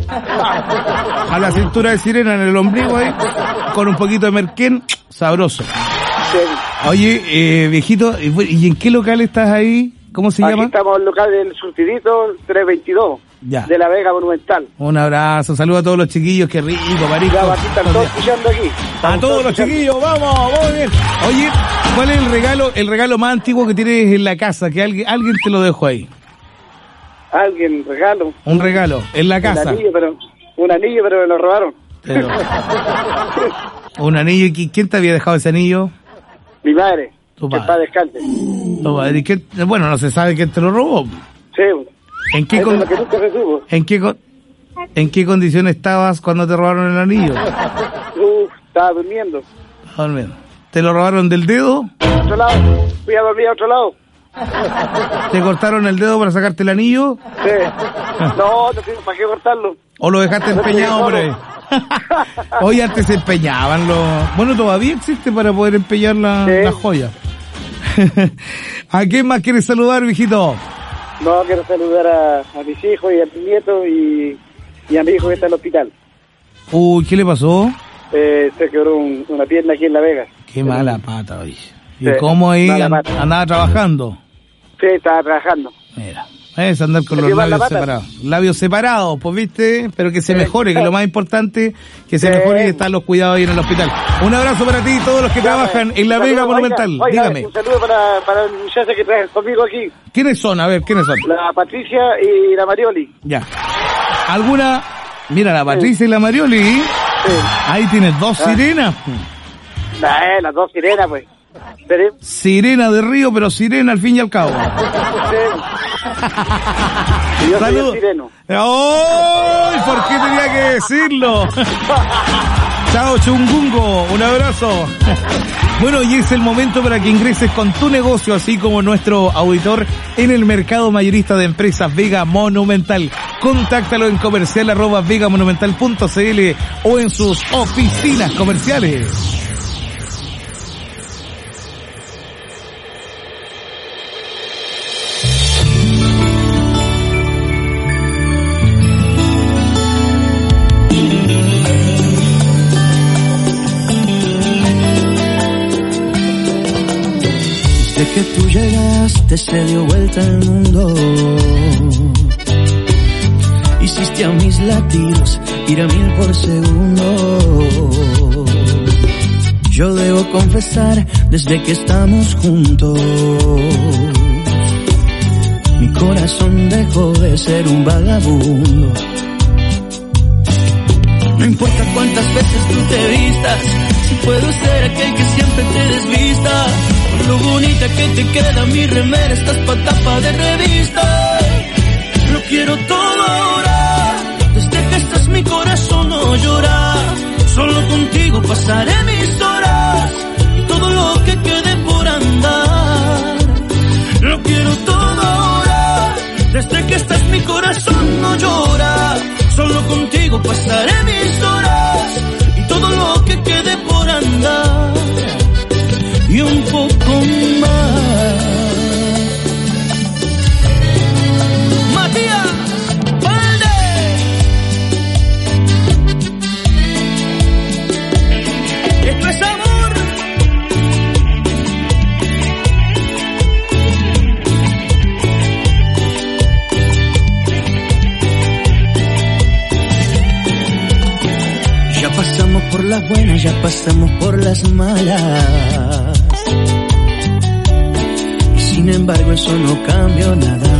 A la cintura de sirena en el ombligo ahí, con un poquito de merquén, sabroso. Sí. Oye, eh, viejito, ¿y en qué local estás ahí? ¿Cómo se Aquí llama? Estamos en el local del Surtidito trescientos veintidós. Ya. De la Vega Monumental. Un abrazo, saludos a todos los chiquillos, qué rico, marico. Ya, aquí están todos escuchando aquí. A todos los chiquillos, vamos, muy bien. Oye, ¿cuál es el regalo, el regalo más antiguo que tienes en la casa? Que alguien, alguien te lo dejó ahí. Alguien, regalo. Un regalo, en la casa. Un anillo, pero, un anillo, pero me lo robaron. Pero, un anillo, ¿quién te había dejado ese anillo? Mi madre. Tu Que padre. para descanse. Tu padre. ¿Y qué- bueno, no se sabe quién te lo robó. Sí. ¿En qué, Eso con- es lo que nunca se supo. ¿en qué, con- ¿En qué condición estabas cuando te robaron el anillo? Uf, estaba durmiendo. Estaba durmiendo. ¿Te lo robaron del dedo? A otro lado. Fui a dormir a otro lado. ¿Te cortaron el dedo para sacarte el anillo? Sí. No, no tengo para qué cortarlo. ¿O lo dejaste empeñado por ahí? Hoy antes se empeñaban los... Bueno, todavía existe para poder empeñar la, Sí. la joya. ¿A quién más quieres saludar, viejito? No, quiero saludar a, a mis hijos y a mis nietos y, y a mi hijo que está en el hospital. Uy, ¿qué le pasó? Eh, se quebró un- una pierna aquí en La Vega. Qué mala pata, oye. ¿Y Sí, cómo ahí mala an- pata. andaba trabajando? Sí, estaba trabajando. Mira, es andar con ¿Se los lleva la labios pata? separados. Labios separados, pues viste, pero que se Sí. mejore, que lo más importante, que se Sí. mejore y están los cuidados ahí en el hospital. Un abrazo para ti y todos los que trabajan en la Un Vega saludo, Monumental. oiga, oiga, Dígame, Un saludo para, para el muchacho que trae conmigo aquí. ¿quiénes son? A ver, ¿quiénes son? La Patricia y la Marioli. Ya. ¿Alguna? Mira, la Patricia y la Marioli. Ahí tienes dos Ah. sirenas. Eh, las dos sirenas, pues. Pero- Sirena de río, pero sirena al fin y al cabo. Y yo soy Salud. el sireno. ¡Ay! ¿Por qué tenía que decirlo? Chao, Chungungo. Un abrazo. Bueno, y es el momento para que ingreses con tu negocio, así como nuestro auditor, en el mercado mayorista de empresas Vega Monumental. Contáctalo en comercial arroba vegamonumental punto cl o en sus oficinas comerciales. Desde que tú llegaste se dio vuelta el mundo. Hiciste a mis latidos ir a mil por segundo. Yo debo confesar, desde que estamos juntos, mi corazón dejó de ser un vagabundo. No importa cuántas veces tú te vistas, si puedo ser aquel que siempre te desvista. Por lo bonita que te queda mi remera, estás pa' tapa de revista. Lo quiero todo ahora, desde que estás mi corazón no llora. Solo contigo pasaré mis horas y todo lo que quede por andar. Lo quiero todo ahora, desde que estás mi corazón no llora. Solo contigo pasaré mis horas y todo lo que quede por andar y un poco más. Matías Valdés, esto es amor. Ya pasamos por las buenas, ya pasamos por las malas. Y sin embargo eso no cambió nada.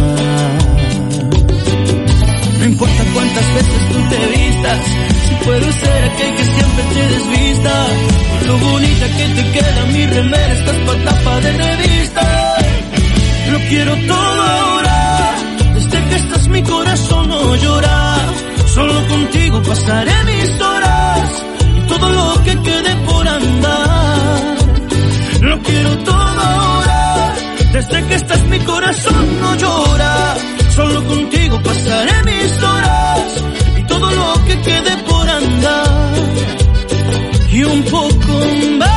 No importa cuántas veces tú te vistas, si puedo ser aquel que siempre te desvista. Por lo bonita que te queda mi remera, estás pa' tapa de revista. Lo quiero todo ahora, desde que estás mi corazón no llora. Solo contigo pasaré mis horas y todo lo que quede por andar. Lo quiero todo ahora, desde que estás mi corazón no llora. Solo contigo pasaré mis horas y todo lo que quede por andar y un poco más.